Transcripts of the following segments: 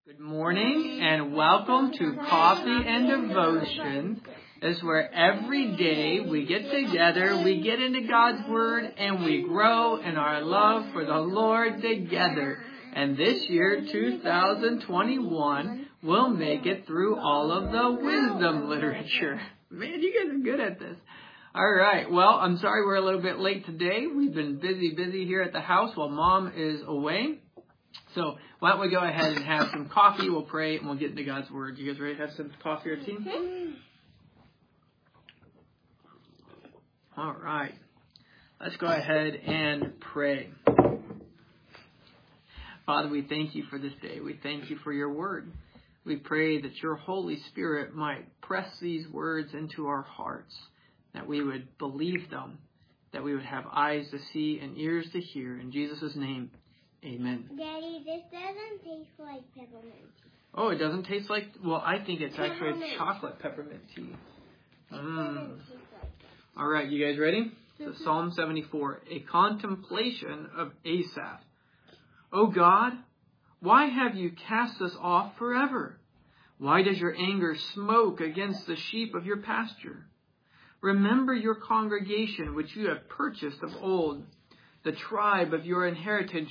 Good morning and welcome to Coffee and Devotion. This is where every day we get together, we get into God's Word, and we grow in our love for the Lord together. And this year, 2021, we'll make it through all of the wisdom literature. Man, you guys are good at this. All right, well, I'm sorry we're a little bit late today. We've been busy here at the house while Mom is away. So why don't we go ahead and have some coffee, we'll pray, and we'll get into God's Word. You guys ready to have some coffee or tea? All right. Let's go ahead and pray. Father, we thank you for this day. We thank you for your Word. We pray that your Holy Spirit might press these words into our hearts, that we would believe them, that we would have eyes to see and ears to hear. In Jesus' name, amen. Daddy, this doesn't taste like peppermint tea. Oh, it doesn't taste like... Well, I think it's actually chocolate peppermint tea. All right, you guys ready? So Psalm 74, a contemplation of Asaph. O God, why have you cast us off forever? Why does your anger smoke against the sheep of your pasture? Remember your congregation, which you have purchased of old, the tribe of your inheritance,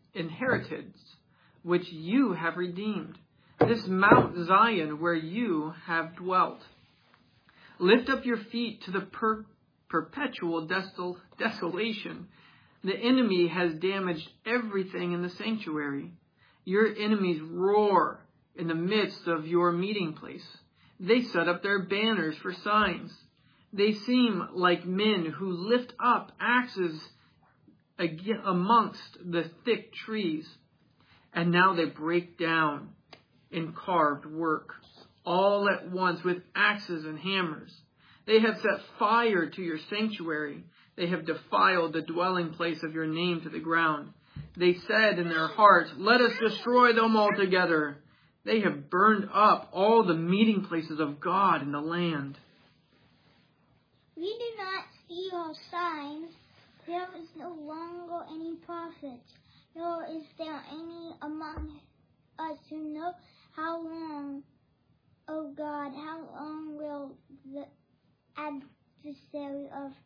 which you have redeemed, this Mount Zion where you have dwelt. Lift up your feet to the perpetual desolation. The enemy has damaged everything in the sanctuary. Your enemies roar in the midst of your meeting place. They set up their banners for signs. They seem like men who lift up axes amongst the thick trees. And now they break down in carved work, all at once with axes and hammers. They have set fire to your sanctuary. They have defiled the dwelling place of your name to the ground. They said in their hearts, let us destroy them altogether. They have burned up all the meeting places of God in the land. We do not see your signs. There is no longer any prophet, nor is there any among us who know how long, O God, how long will the adversary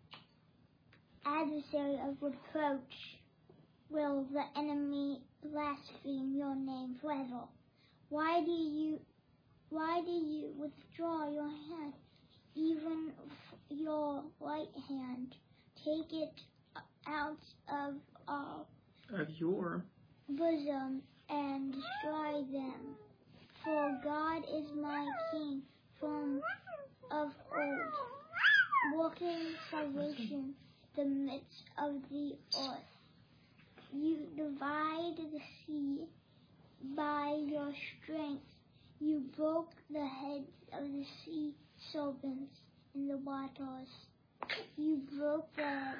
of reproach, will the enemy blaspheme your name forever? Why do you withdraw your hand, even your right hand? Take it out of your bosom and destroy them. For God is my King from of old, working salvation in the midst of the earth. You divide the sea by your strength. You broke the heads of the sea serpents in the waters. You broke the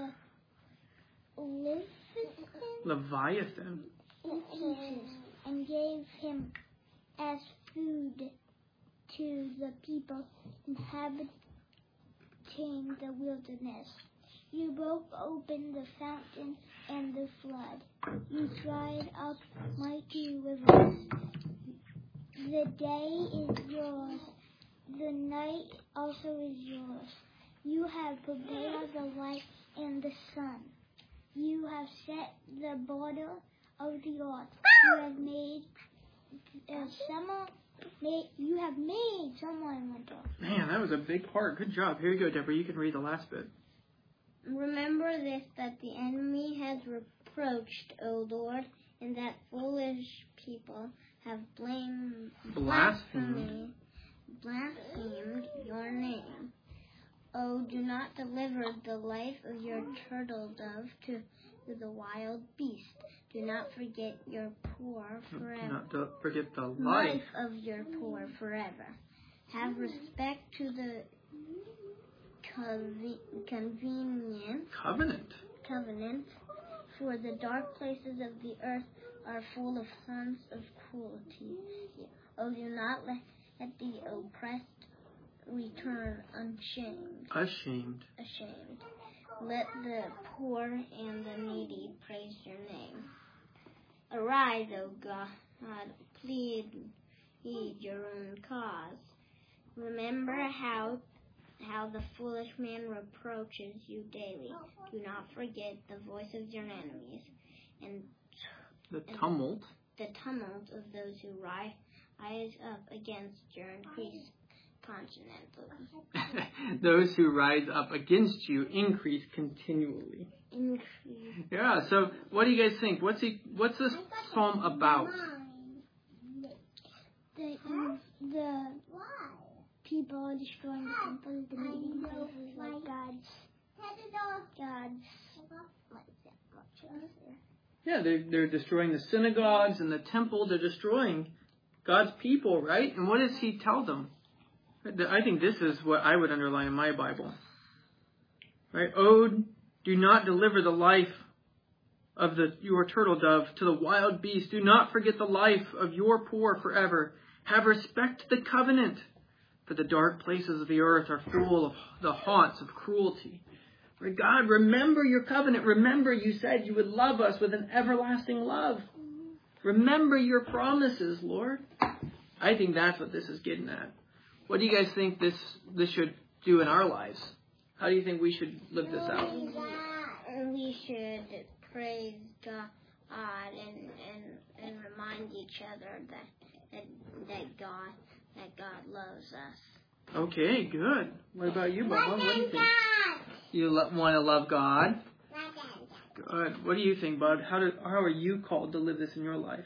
Leviathan in pieces and gave him as food to the people inhabiting the wilderness. You broke open the fountain and the flood. You dried up mighty rivers. The day is yours. The night also is yours. You have prepared the light and the sun. You have set the border of the earth. You have made summer. You have made summer and winter. Man, that was a big part. Good job. Here you go, Deborah. You can read the last bit. Remember this, that the enemy has reproached, O Lord, and that foolish people have blasphemed your name. Oh, do not deliver the life of your turtle dove to the wild beast. Do not forget your poor forever. Do not forget the life of your poor forever. Have respect to the covenant, for the dark places of the earth are full of haunts of cruelty. Oh, do not let the oppressed return ashamed. Let the poor and the needy praise your name. Arise, O plead your own cause. Remember how the foolish man reproaches you daily. Do not forget the voice of your enemies and The tumult. The tumult of those who rise up against your increase continentally. Those who rise up against you increase continually. Yeah, so what do you guys think? What's this psalm about? The people are destroying the temple, the meeting places, like God's. Yeah, they're destroying the synagogues and the temple. They're destroying God's people, right? And what does he tell them? I think this is what I would underline in my Bible. Right? Oh, do not deliver the life of your turtle dove to the wild beast. Do not forget the life of your poor forever. Have respect to the covenant, for the dark places of the earth are full of the haunts of cruelty. God, remember your covenant. Remember you said you would love us with an everlasting love. Remember your promises, Lord. I think that's what this is getting at. What do you guys think this should do in our lives? How do you think we should live this out? We should praise God and remind each other that God loves us. Okay, good. What about you, Bubba? What do you think? You want to love God? Good. What do you think, Bud? How are you called to live this in your life?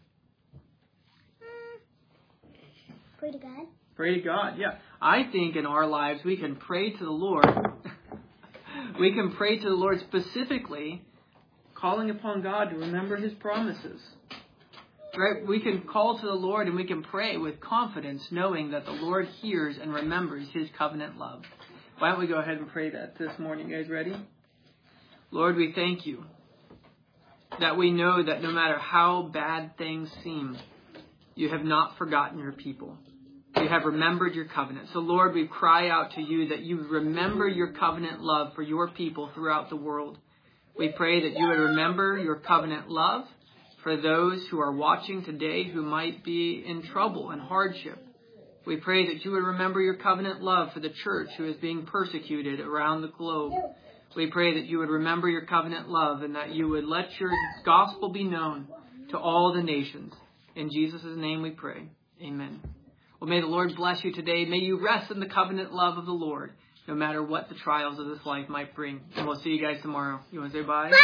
Pray to God. Pray to God, yeah. I think in our lives we can pray to the Lord. We can pray to the Lord specifically, calling upon God to remember His promises. Right? We can call to the Lord and we can pray with confidence, knowing that the Lord hears and remembers His covenant love. Why don't we go ahead and pray that this morning? You guys ready? Lord, we thank you that we know that no matter how bad things seem, you have not forgotten your people. You have remembered your covenant. So, Lord, we cry out to you that you remember your covenant love for your people throughout the world. We pray that you would remember your covenant love for those who are watching today who might be in trouble and hardship. We pray that you would remember your covenant love for the church who is being persecuted around the globe. We pray that you would remember your covenant love and that you would let your gospel be known to all the nations. In Jesus' name we pray. Amen. Well, may the Lord bless you today. May you rest in the covenant love of the Lord, no matter what the trials of this life might bring. And we'll see you guys tomorrow. You want to say bye?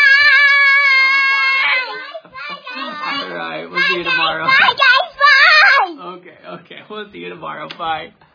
All right. We'll see you tomorrow. Bye, guys. Bye. Okay. We'll see you tomorrow. Bye.